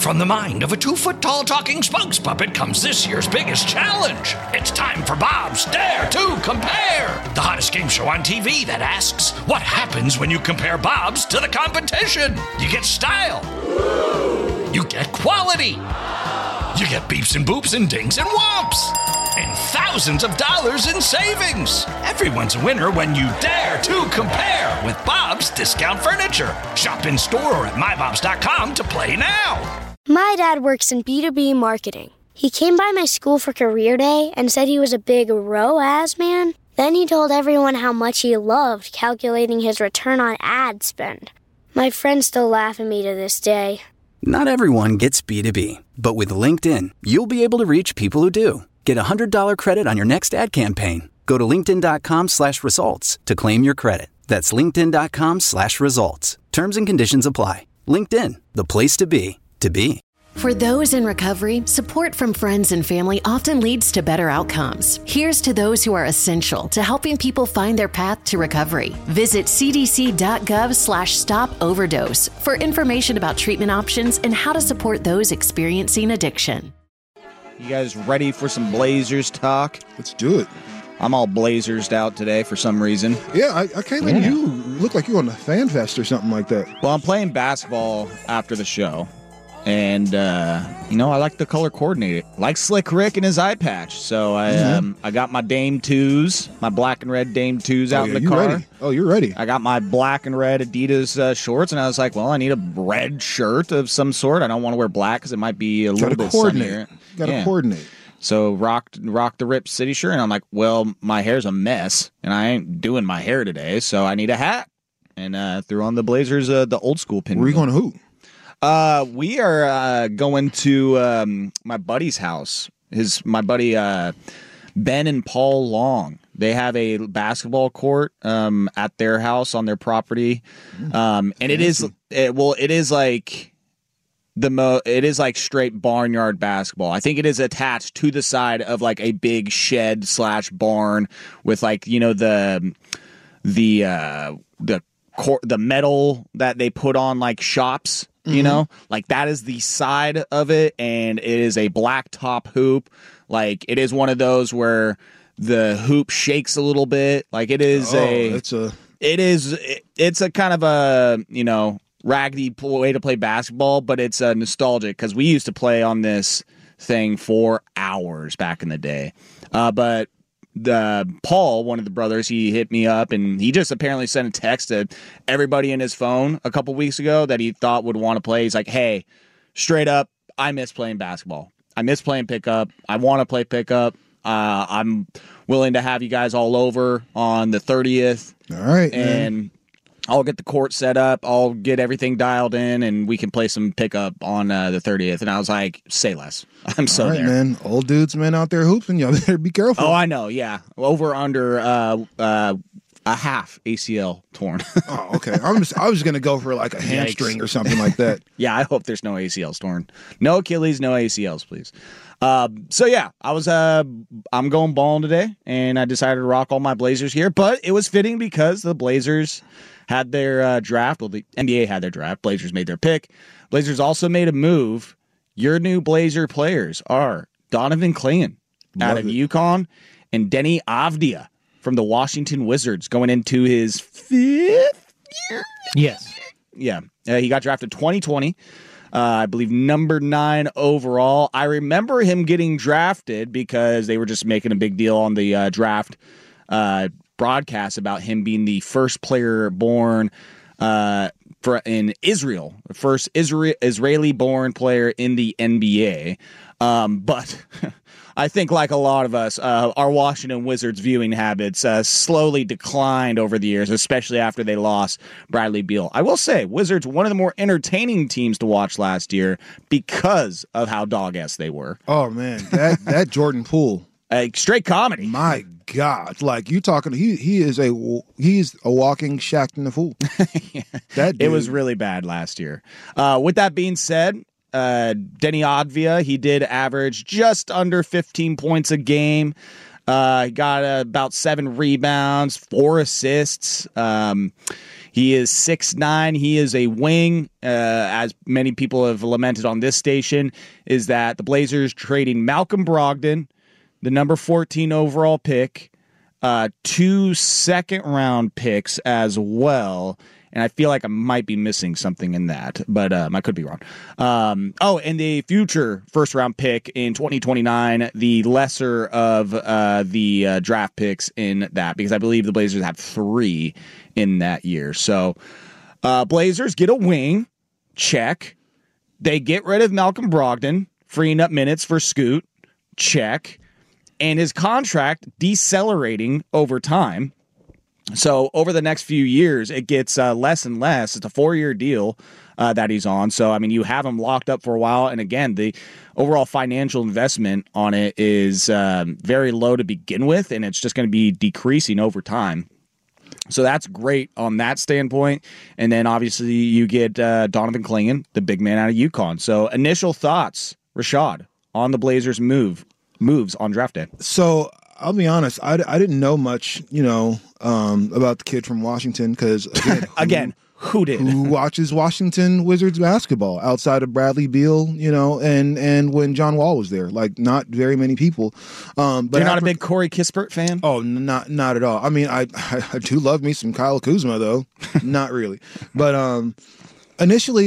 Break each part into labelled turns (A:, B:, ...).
A: From the mind of a 2-foot-tall talking spokes puppet comes this year's biggest challenge. It's time for Bob's Dare to Compare, the hottest game show on TV that asks, what happens when you compare Bob's to the competition? You get style. You get quality. You get beeps and boops and dings and whomps. And thousands of dollars in savings. Everyone's a winner when you dare to compare with Bob's Discount Furniture. Shop in store or at mybobs.com to play now.
B: My dad works in B2B marketing. He came by my school for career day and said he was a big ROAS man. Then he told everyone how much he loved calculating his return on ad spend. My friends still laugh at me to this day.
C: Not everyone gets B2B, but with LinkedIn, you'll be able to reach people who do. Get a $100 credit on your next ad campaign. Go to linkedin.com/results to claim your credit. That's linkedin.com/results. Terms and conditions apply. LinkedIn, the place to be, to be.
D: For those in recovery, support from friends and family often leads to better outcomes. Here's to those who are essential to helping people find their path to recovery. Visit cdc.gov/stop-overdose for information about treatment options and how to support those experiencing addiction.
E: You guys ready for some Blazers talk?
F: Let's do it.
E: I'm all Blazersed out today for some reason.
F: Yeah, I came in. You look like you're on the Fan Fest or something like that.
E: Well, I'm playing basketball after the show. And, I like to color coordinate it. Like Slick Rick and his eye patch. So I got my Dame 2s, my black and red Dame 2s out in the car.
F: Ready? Oh, you're ready.
E: I got my black and red Adidas shorts, and I was like, well, I need a red shirt of some sort. I don't want to wear black because it might be a little bit sunnier.
F: Got to coordinate.
E: So rock the Rip City shirt, and I'm like, well, my hair's a mess, and I ain't doing my hair today, so I need a hat. And threw on the Blazers, the old school pin.
F: Where are you going to hoop?
E: We are going to my buddy's house. My buddy Ben and Paul Long. They have a basketball court at their house on their property, and it is like it is like straight barnyard basketball. I think it is attached to the side of like a big shed / barn with like the metal that they put on like shops. Like that is the side of it, and it is a black top hoop. Like it is one of those where the hoop shakes a little bit. Like it is it's a kind of a raggedy way to play basketball, but it's nostalgic because we used to play on this thing for hours back in the day. But Paul, one of the brothers, he hit me up and he just apparently sent a text to everybody in his phone a couple weeks ago that he thought would want to play. He's like, hey, straight up, I miss playing basketball. I miss playing pickup. I want to play pickup. I'm willing to have you guys all over on the 30th.
F: All right,
E: and
F: man.
E: I'll get the court set up. I'll get everything dialed in, and we can play some pickup on the 30th. And I was like, say less. I'm so
F: all right,
E: there.
F: Man. Old dudes, man, out there hooping. Y'all better be careful.
E: Oh, I know, yeah. Over under a half ACL torn.
F: Oh, okay. I was going to go for like a hamstring or something like that.
E: Yeah, I hope there's no ACLs torn. No Achilles, no ACLs, please. So yeah, I'm going balling today, and I decided to rock all my Blazers here, but it was fitting because the Blazers had their draft. Well, the NBA had their draft. Blazers made their pick. Blazers also made a move. Your new Blazer players are Donovan Clayton out of UConn and Denny Avdia from the Washington Wizards going into his 5th year.
G: Yes.
E: Yeah. He got drafted 2020. I believe number 9 overall. I remember him getting drafted because they were just making a big deal on the draft broadcast about him being the first player born in Israel, the first Israeli-born player in the NBA. But I think, like a lot of us, our Washington Wizards viewing habits slowly declined over the years, especially after they lost Bradley Beal. I will say, Wizards, one of the more entertaining teams to watch last year because of how dog-ass they were.
F: Oh, man, that Jordan Poole.
E: Straight comedy.
F: My God, like you talking, he's a walking Shaqtin' a Fool.
E: Yeah.
F: That dude.
E: It was really bad last year. With that being said, Denny Avdia, he did average just under 15 points a game. He got about 7 rebounds, 4 assists. He is 6'9". He is a wing. As many people have lamented on this station, is that the Blazers trading Malcolm Brogdon, the number 14 overall pick, 2 second-round picks as well. And I feel like I might be missing something in that, but I could be wrong. And the future first-round pick in 2029, the lesser of the draft picks in that, because I believe the Blazers have 3 in that year. So Blazers get a wing, check. They get rid of Malcolm Brogdon, freeing up minutes for Scoot, check. And his contract decelerating over time. So over the next few years, it gets less and less. It's a 4-year deal that he's on. So, I mean, you have him locked up for a while. And again, the overall financial investment on it is very low to begin with, and it's just going to be decreasing over time. So that's great on that standpoint. And then obviously you get Donovan Clingan, the big man out of UConn. So initial thoughts, Rashad, on the Blazers moves on draft day.
F: So I'll be honest, I didn't know much, about the kid from Washington because, again,
E: who did?
F: Who watches Washington Wizards basketball outside of Bradley Beal, and when John Wall was there? Like, not very many people. But
E: you're not a big Corey Kispert fan?
F: Oh, not at all. I mean, I do love me some Kyle Kuzma, though. Not really. But initially,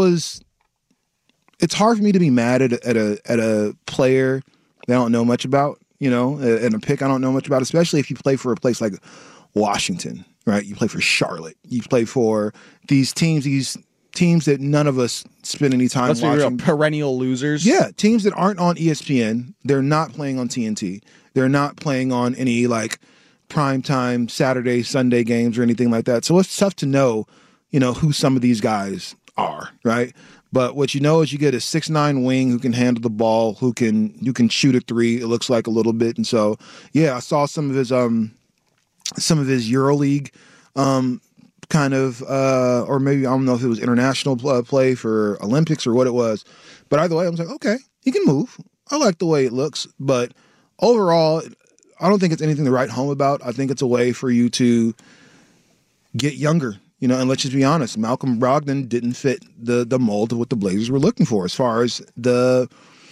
F: it's hard for me to be mad at a player that I don't know much about, and a pick I don't know much about, especially if you play for a place like Washington, right? You play for Charlotte. You play for these teams that none of us spend any time watching.
E: Let's be real, perennial losers.
F: Yeah, teams that aren't on ESPN. They're not playing on TNT. They're not playing on any like primetime Saturday, Sunday games or anything like that. So it's tough to know, who some of these guys are, right? But what you know is you get a 6'9" wing who can handle the ball, who can shoot a 3. It looks like a little bit, and so yeah, I saw some of his EuroLeague kind of, or maybe I don't know if it was international play for Olympics or what it was. But either way, I was like, okay, he can move. I like the way it looks, but overall, I don't think it's anything to write home about. I think it's a way for you to get younger. And let's just be honest, Malcolm Brogdon didn't fit the mold of what the Blazers were looking for as far as the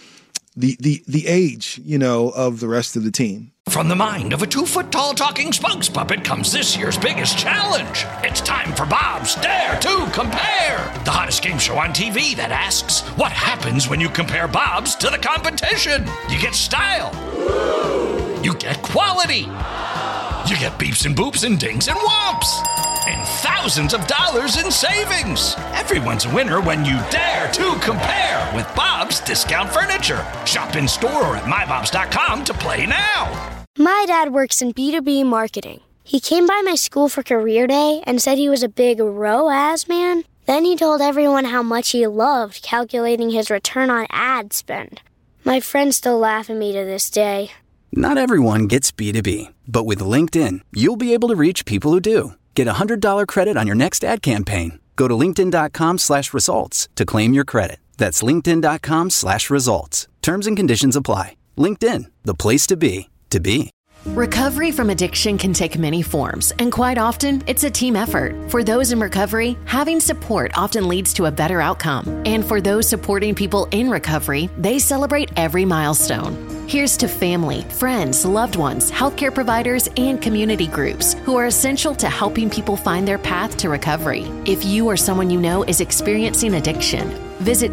F: age, of the rest of the team.
A: From the mind of a 2-foot-tall talking spokes puppet comes this year's biggest challenge. It's time for Bob's Dare to Compare, the hottest game show on TV that asks, what happens when you compare Bob's to the competition? You get style. You get quality. You get beeps and boops and dings and whomps. And thousands of dollars in savings. Everyone's a winner when you dare to compare with Bob's Discount Furniture. Shop in store or at mybobs.com to play now.
B: My dad works in B2B marketing. He came by my school for career day and said he was a big ROAS man. Then he told everyone how much he loved calculating his return on ad spend. My friends still laugh at me to this day.
C: Not everyone gets B2B, but with LinkedIn, you'll be able to reach people who do. Get a $100 credit on your next ad campaign. Go to linkedin.com/results to claim your credit. That's linkedin.com/results. Terms and conditions apply. LinkedIn, the place to be, to be.
D: Recovery from addiction can take many forms, and quite often, it's a team effort. For those in recovery, having support often leads to a better outcome. And for those supporting people in recovery, they celebrate every milestone. Here's to family, friends, loved ones, healthcare providers, and community groups who are essential to helping people find their path to recovery. If you or someone you know is experiencing addiction, visit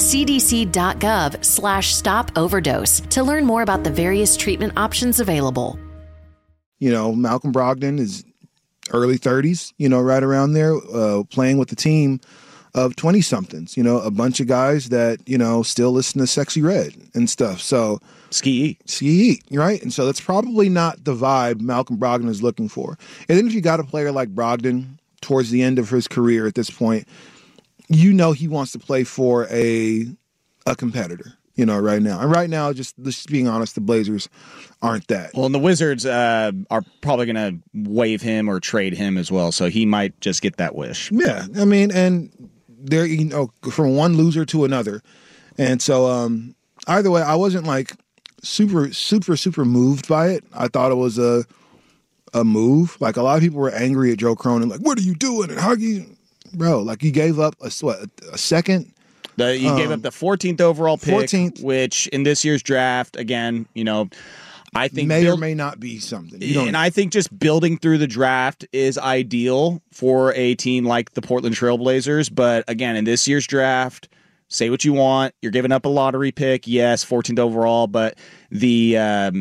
D: cdc.gov/stop-overdose to learn more about the various treatment options available.
F: Malcolm Brogdon is early 30s, right around there, playing with the team of 20-somethings, a bunch of guys that, still listen to Sexy Red and stuff. So
E: Ski
F: Eat, right? And so that's probably not the vibe Malcolm Brogdon is looking for. And then if you got a player like Brogdon towards the end of his career at this point, he wants to play for a competitor. Right now. And right now, just being honest, the Blazers aren't that.
E: Well, and the Wizards are probably going to waive him or trade him as well, so he might just get that wish.
F: Yeah, I mean, and they're, from one loser to another. And so either way, I wasn't like super, super, super moved by it. I thought it was a a move. Like, a lot of people were angry at Joe Cronin, like, what are you doing? And how you, bro, like, you gave up a second.
E: You gave up the 14th overall pick,
F: 14th.
E: which in this year's draft, again, I think
F: may or may not be something.
E: And I think just building through the draft is ideal for a team like the Portland Trailblazers. But again, in this year's draft, say what you want. You're giving up a lottery pick, yes, 14th overall, but the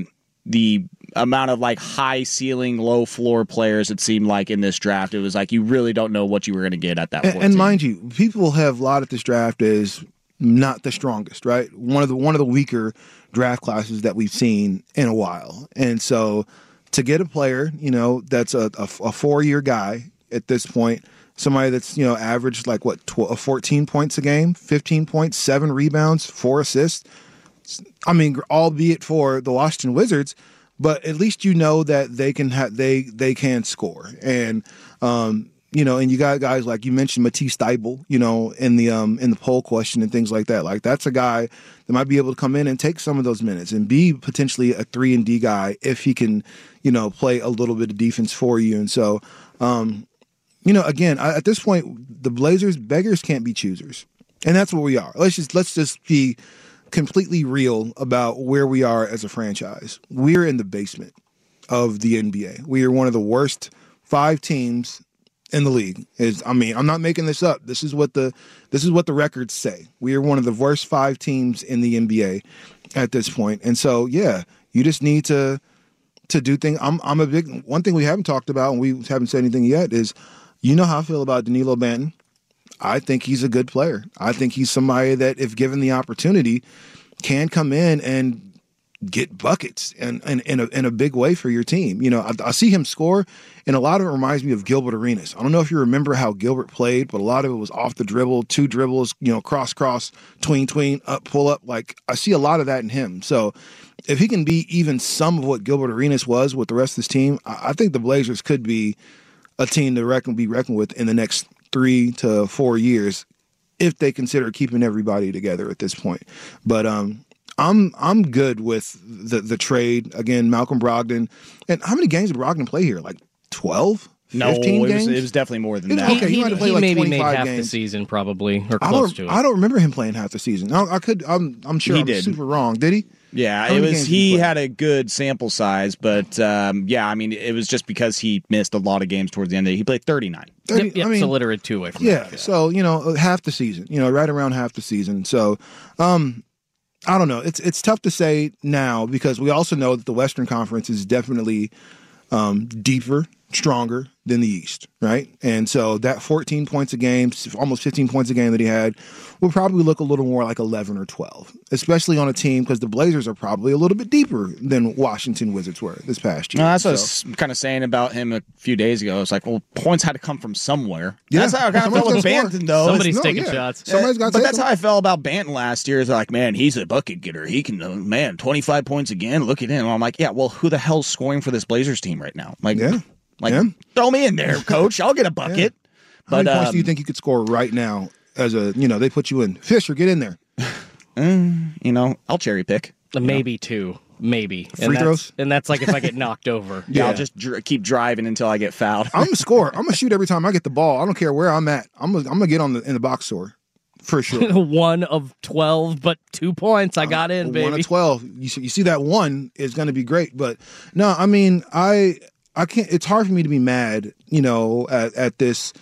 E: amount of like high ceiling, low floor players it seemed like in this draft, it was like you really don't know what you were going to get at that 14.
F: And mind you, people have lauded this draft as not the strongest, right? One of the weaker draft classes that we've seen in a while. And so to get a player, that's a 4-year guy at this point, somebody that's, averaged like 14 points a game, 15 points, 7 rebounds, 4 assists. I mean, albeit for the Washington Wizards, but at least that they can they can score. And and you got guys like you mentioned Matisse Thybulle, in the poll question and things like that. Like, that's a guy that might be able to come in and take some of those minutes and be potentially a 3-and-D guy if he can, play a little bit of defense for you. And so, again, at this point, the Blazers, beggars can't be choosers, and that's where we are. Let's just be completely real about where we are as a franchise. We're in the basement of the NBA. We are one of the worst 5 teams in the league. I'm not making this up. This is what the records say. We are one of the worst 5 teams in the NBA at this point. And so, yeah, you just need to do things. One thing we haven't talked about, and we haven't said anything yet, is how I feel about Danilo Banton. I think he's a good player. I think he's somebody that, if given the opportunity, can come in and get buckets and in a big way for your team. I see him score, and a lot of it reminds me of Gilbert Arenas. I don't know if you remember how Gilbert played, but a lot of it was off the dribble, 2 dribbles, cross, tween, up, pull up. Like, I see a lot of that in him. So if he can be even some of what Gilbert Arenas was with the rest of his team, I think the Blazers could be a team to be reckoned with in the next 3 to 4 years, if they consider keeping everybody together at this point. But I'm good with the trade. Again, Malcolm Brogdon. And how many games did Brogdon play here? Like 12? 15 games?
E: It was definitely more than that.
F: Okay, he might have played like
G: maybe
F: 25
G: made half
F: games.
G: the season, probably, or close to it.
F: I don't remember him playing half the season. I'm sure I'm super wrong. Did he?
E: Yeah, he had a good sample size, but it was just because he missed a lot of games towards the end of it. He played 39.
G: Yep, so literally 2 away from that.
F: Yeah, so, half the season, right around half the season. So, I don't know. It's tough to say now, because we also know that the Western Conference is definitely deeper, stronger than the East, right? And so that 14 points a game, almost 15 points a game that he had, will probably look a little more like 11 or 12, especially on a team, because the Blazers are probably a little bit deeper than Washington Wizards were this past year.
E: No, that's what I was kind of saying about him a few days ago. It's like, well, points had to come from somewhere.
F: Yeah.
E: That's how I kind of felt with Banton, though.
G: Somebody's taking shots.
F: Somebody's got to
E: But that's how I felt about Banton last year. It's like, man, he's a bucket getter. He can, 25 points again. Look at him. I'm like, yeah, well, who the hell's scoring for this Blazers team right now? Like, throw me in there, coach. I'll get a bucket.
F: How many points do you think you could score right now as they put you in? Fisher, get in there.
E: I'll cherry pick.
G: Maybe 2. Maybe.
F: Free throws?
G: And that's like if I get knocked over.
E: Yeah, I'll just keep driving until I get fouled.
F: I'm going to score. I'm going to shoot every time I get the ball. I don't care where I'm at. I'm going to get in the box score. For sure. 1
G: of 12, but 2 points. I got in, baby.
F: 1 of 12. You see that 1 is going to be great. But no, I mean, I can't. It's hard for me to be mad, at this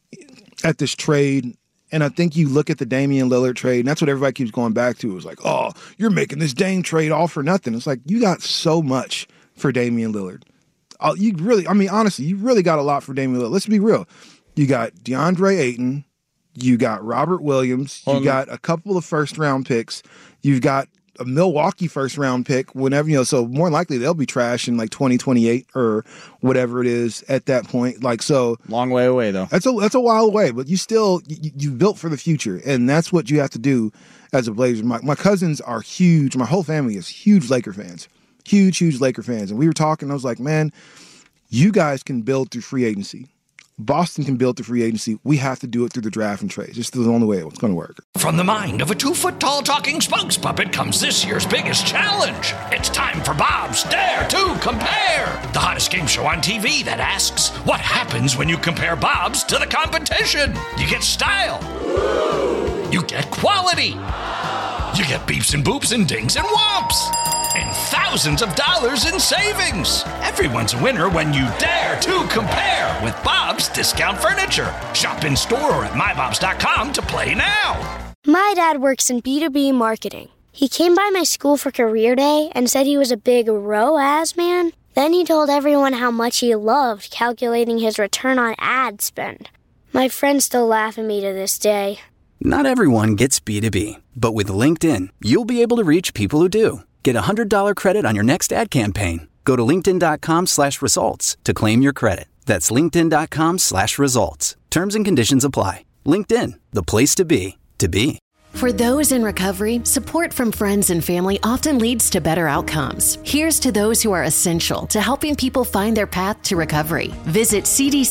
F: trade. And I think you look at the Damian Lillard trade, and that's what everybody keeps going back to. It's like, oh, you're making this Dame trade all for nothing. It's like, you got so much for Damian Lillard. Honestly, you really got a lot for Damian Lillard. Let's be real. You got DeAndre Ayton. You got Robert Williams. You got a couple of first-round picks. You've got a Milwaukee first-round pick whenever, so more than likely they'll be trash in like 2028 or whatever it is at that point. Like, so
E: long way away though.
F: That's a while away, but you built for the future, and that's what you have to do as a Blazer. My cousins are huge. My whole family is huge Laker fans. Huge Laker fans. And we were talking, I was like, man, you guys can build through free agency. Boston can build the free agency. We have to do it through the draft and trade. Just the only way it's going to work.
A: From the mind of a 2-foot-tall talking spokes puppet comes this year's biggest challenge. It's time for Bob's Dare to Compare, the hottest game show on TV that asks, what happens when you compare Bob's to the competition? You get style. You get quality. You get beeps and boops and dings and whomps. And thousands of dollars in savings. Everyone's a winner when you dare to compare with Bob's Discount Furniture. Shop in store or at mybobs.com to play now.
B: My dad works in B2B marketing. He came by my school for career day and said he was a big ROAS man. Then he told everyone how much he loved calculating his return on ad spend. My friends still laugh at me to this day.
C: Not everyone gets B2B, but with LinkedIn, you'll be able to reach people who do. Get a $100 credit on your next ad campaign. Go to linkedin.com/results to claim your credit. That's linkedin.com/results. Terms and conditions apply. LinkedIn, the place to be, to be.
D: For those in recovery, support from friends and family often leads to better outcomes. Here's to those who are essential to helping people find their path to recovery. Visit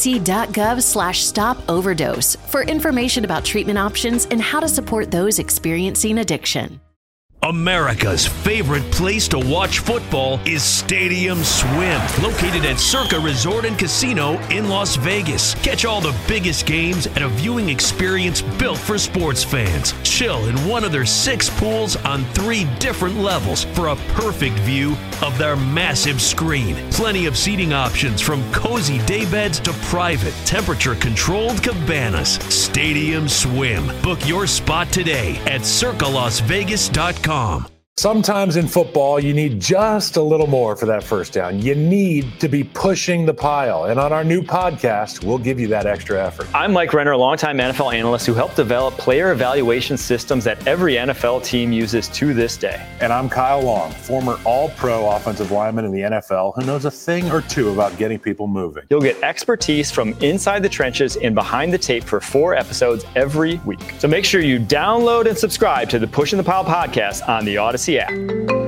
D: cdc.gov/stop-overdose for information about treatment options and how to support those experiencing addiction.
H: America's favorite place to watch football is Stadium Swim, located at Circa Resort and Casino in Las Vegas. Catch all the biggest games at a viewing experience built for sports fans. Chill in one of their 6 pools on 3 different levels for a perfect view of their massive screen. Plenty of seating options from cozy daybeds to private, temperature-controlled cabanas. Stadium Swim. Book your spot today at circalasvegas.com.
I: Sometimes in football, you need just a little more for that first down. You need to be pushing the pile. And on our new podcast, we'll give you that extra effort.
J: I'm Mike Renner, a longtime NFL analyst who helped develop player evaluation systems that every NFL team uses to this day.
I: And I'm Kyle Long, former all-pro offensive lineman in the NFL who knows a thing or two about getting people moving.
J: You'll get expertise from inside the trenches and behind the tape for 4 episodes every week. So make sure you download and subscribe to the Pushing the Pile podcast on the Odyssey app.